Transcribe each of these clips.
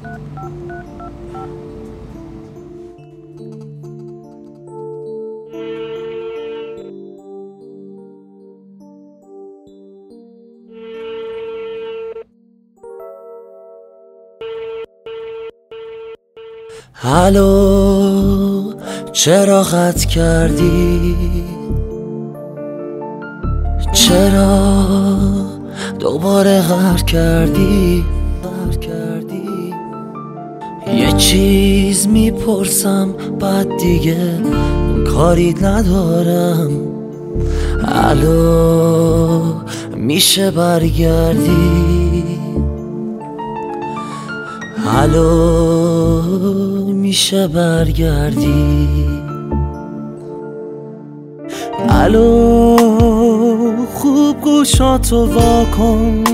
الو چرا قطع کردی؟ چرا دوباره قهر کردی؟ یه چیز میپرسم بعد دیگه کاری ندارم. الو میشه برگردی؟ الو میشه برگردی؟ الو خوب گوشاتو واکن،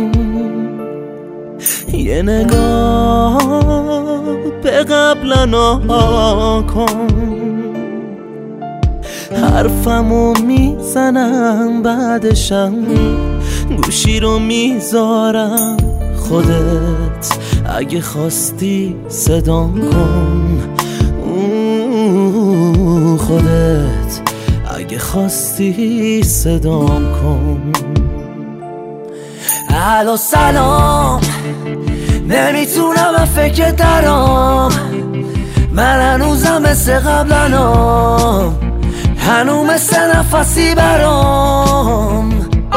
یه نگاه به قبلنا کن. حرفمو میزنم بعدشم گوشی رو میذارم. خودت اگه خواستی صدام کن، خودت اگه خواستی صدام کن. الو سلام، نمیتونم به فکر درام. من هنوزم مثل قبلنام، هنوز مثل نفسی برام.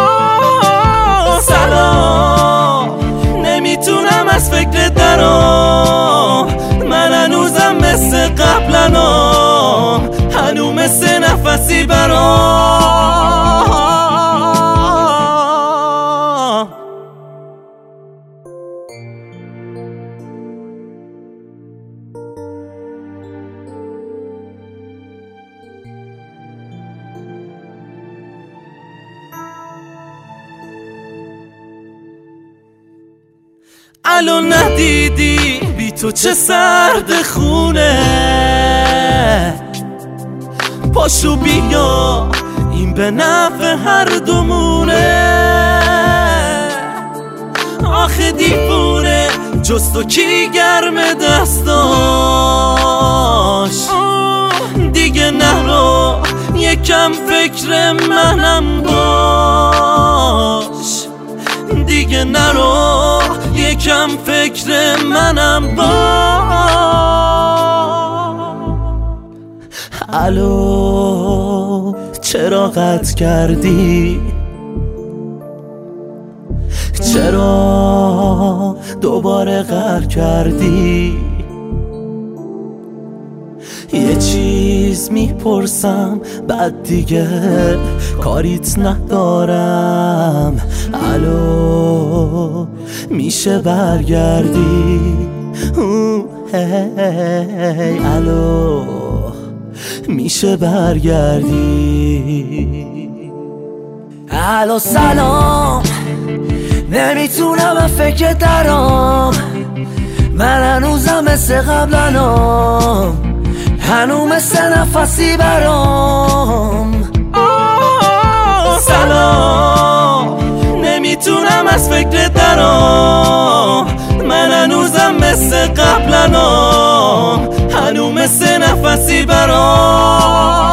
سلام، نمیتونم از فکر درام. من هنوزم مثل قبلنام، هنوز مثل نفسی برام. الو ندیدی بی تو چه سرد خونه؟ پاشو بیا این به نفع هر دومونه. آخه دیوونه جز تو کی گرم دستاش؟ دیگه نرو یکم فکر منم باش. دیگه نرو یکم فکر منم باش. الو چرا قطع کردی؟ چرا دوباره قهر کردی؟ یه چیز میپرسم بعد دیگه کاریت ندارم. الو میشه برگردی؟ هی الو میشه برگردی؟ الو سلام، نمیتونم به فکر درام. من هنوزم مثل قبلنام، هنوز مثل نفسی برام. سلام، نمیتونم از فکر درام. من هنوزم مثل قبلنام، هنوز مثل نفسی برام.